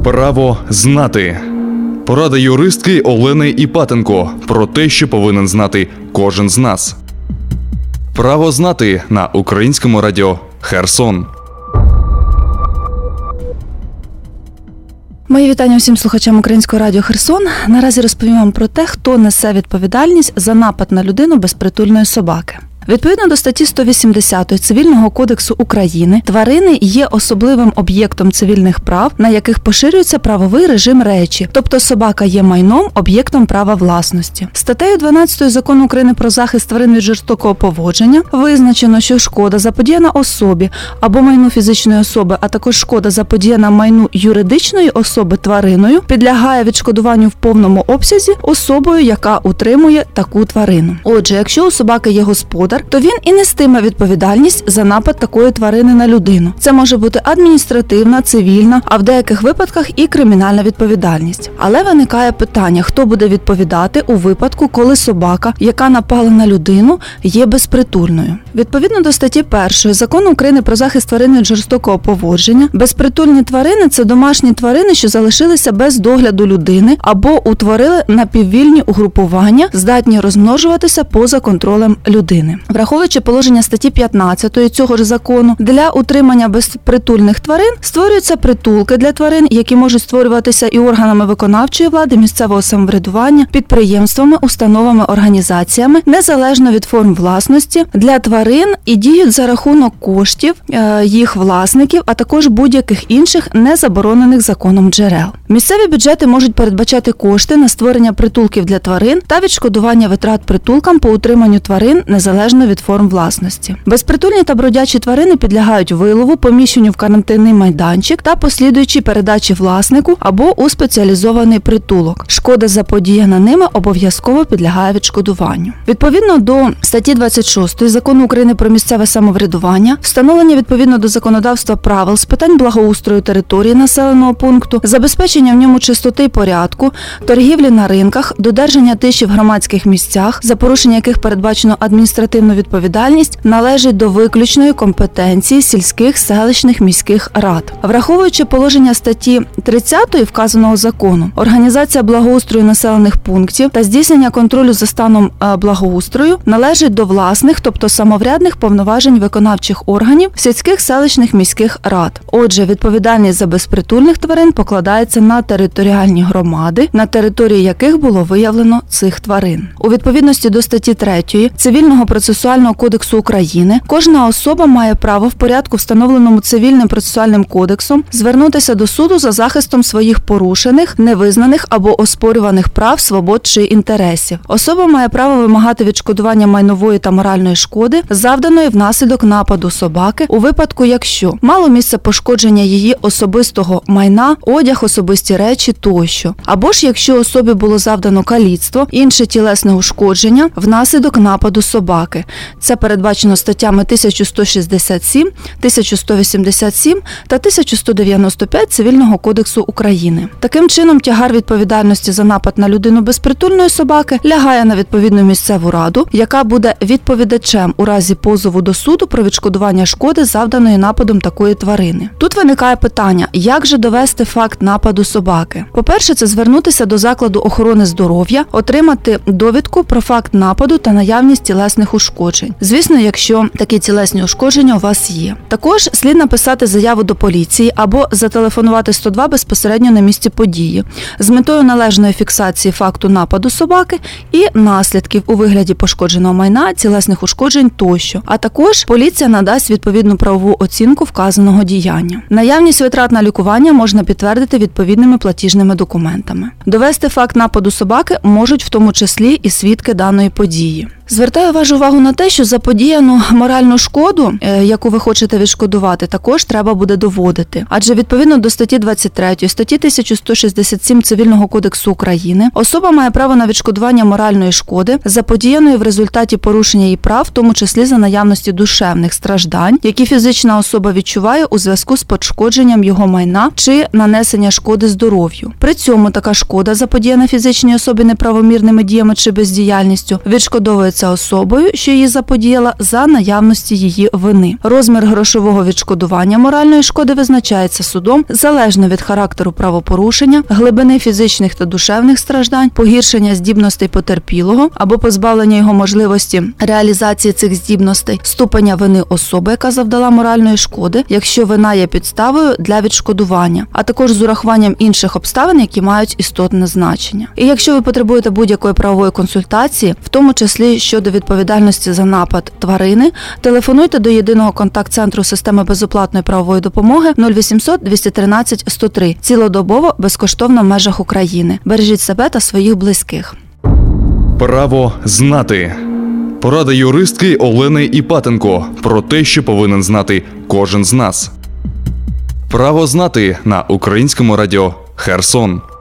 Право знати. Порада юристки Олени Іпатенко про те, що повинен знати кожен з нас. Право знати на Українському радіо Херсон. Мої вітання всім слухачам Українського радіо Херсон. Наразі розповім вам про те, хто несе відповідальність за напад на людину безпритульної собаки. Відповідно до статті 180 Цивільного кодексу України, тварини є особливим об'єктом цивільних прав, на яких поширюється правовий режим речі, тобто собака є майном, об'єктом права власності. Статтею 12 Закону України про захист тварин від жорстокого поводження визначено, що шкода, заподіяна особі або майну фізичної особи, а також шкода, заподіяна майну юридичної особи твариною, підлягає відшкодуванню в повному обсязі особою, яка утримує таку тварину. Отже, якщо у собаки є господар, то він і нестиме відповідальність за напад такої тварини на людину. Це може бути адміністративна, цивільна, а в деяких випадках і кримінальна відповідальність. Але виникає питання, хто буде відповідати у випадку, коли собака, яка напала на людину, є безпритульною. Відповідно до статті 1 Закону України про захист тварин від жорстокого поводження, безпритульні тварини – це домашні тварини, що залишилися без догляду людини або утворили напіввільні угрупування, здатні розмножуватися поза контролем людини. Враховуючи положення статті 15 цього ж закону, для утримання безпритульних тварин створюються притулки для тварин, які можуть створюватися і органами виконавчої влади, місцевого самоврядування, підприємствами, установами, організаціями, незалежно від форм власності, для тварин і діють за рахунок коштів їх власників, а також будь-яких інших незаборонених законом джерел. Місцеві бюджети можуть передбачати кошти на створення притулків для тварин та відшкодування витрат притулкам по утриманню тварин незалежно від форм власності. Безпритульні та бродячі тварини підлягають вилову, поміщенню в карантинний майданчик та послідуючій передачі власнику або у спеціалізований притулок. Шкода, заподіяна ними, обов'язково підлягає відшкодуванню. Відповідно до статті 26 Закону України про місцеве самоврядування, встановлення відповідно до законодавства правил з питань благоустрою території населеного пункту, забезпечення в ньому чистоти й порядку, торгівлі на ринках, додержання тиші в громадських місцях, за порушення яких передбачено адміністративну відповідальність, належить до виключної компетенції сільських, селищних, міських рад. Враховуючи положення статті 30 вказаного закону, організація благоустрою населених пунктів та здійснення контролю за станом благоустрою належить до власних, тобто самоврядних повноважень виконавчих органів сільських, селищних, міських рад. Отже, відповідальність за безпритульних тварин покладається на територіальні громади, на території яких було виявлено цих тварин. У відповідності до статті 3 Цивільного процесуального кодексу України кожна особа має право в порядку, встановленому Цивільним процесуальним кодексом, звернутися до суду за захистом своїх порушених, невизнаних або оспорюваних прав, свобод чи інтересів. Особа має право вимагати відшкодування майнової та моральної шкоди, завданої внаслідок нападу собаки, у випадку, якщо мало місце пошкодження її особистого майна, одяг, особисті речі тощо. Або ж якщо особі було завдано каліцтво, інше тілесне ушкодження внаслідок нападу собаки. Це передбачено статтями 1167, 1187 та 1195 Цивільного кодексу України. Таким чином, тягар відповідальності за напад на людину безпритульної собаки лягає на відповідну місцеву раду, яка буде відповідачем у разі позову до суду про відшкодування шкоди, завданої нападом такої тварини. Тут виникає питання, як же довести факт нападу собаки? По-перше, це звернутися до закладу охорони здоров'я, отримати довідку про факт нападу та наявність тілесних ушкоджень. Звісно, якщо такі тілесні ушкодження у вас є. Також слід написати заяву до поліції або зателефонувати 102 безпосередньо на місці події з метою належної фіксації факту нападу собаки і наслідків у вигляді пошкодженого майна, тілесних ушкоджень тощо. А також поліція надасть відповідну правову оцінку вказаного діяння. Наявність витрат на лікування можна підтвердити відповідними платіжними документами. Довести факт нападу собаки можуть в тому числі і свідки даної події. Звертаю вашу увагу на те, що заподіяну моральну шкоду, яку ви хочете відшкодувати, також треба буде доводити. Адже відповідно до статті 23, статті 1167 Цивільного кодексу України, особа має право на відшкодування моральної шкоди, заподіяної в результаті порушення її прав, в тому числі за наявності душевних страждань, які фізична особа відчуває у зв'язку з пошкодженням його майна чи нанесення шкоди здоров'ю. При цьому така шкода, заподіяна фізичній особі неправомірними діями чи бездіяльністю, відшкодовується встановлюється особою, що її заподіяла, за наявності її вини. Розмір грошового відшкодування моральної шкоди визначається судом залежно від характеру правопорушення, глибини фізичних та душевних страждань, погіршення здібностей потерпілого або позбавлення його можливості реалізації цих здібностей, ступеня вини особи, яка завдала моральної шкоди, якщо вина є підставою для відшкодування, а також з урахуванням інших обставин, які мають істотне значення. І якщо ви потребуєте будь-якої правової консультації, в тому числі щодо відповідальності за напад тварини, телефонуйте до єдиного контакт-центру системи безоплатної правової допомоги 0800 213 103, цілодобово, безкоштовно в межах України. Бережіть себе та своїх близьких. Право знати. Порада юристки Олени Іпатенко про те, що повинен знати кожен з нас. Право знати на Українському радіо Херсон.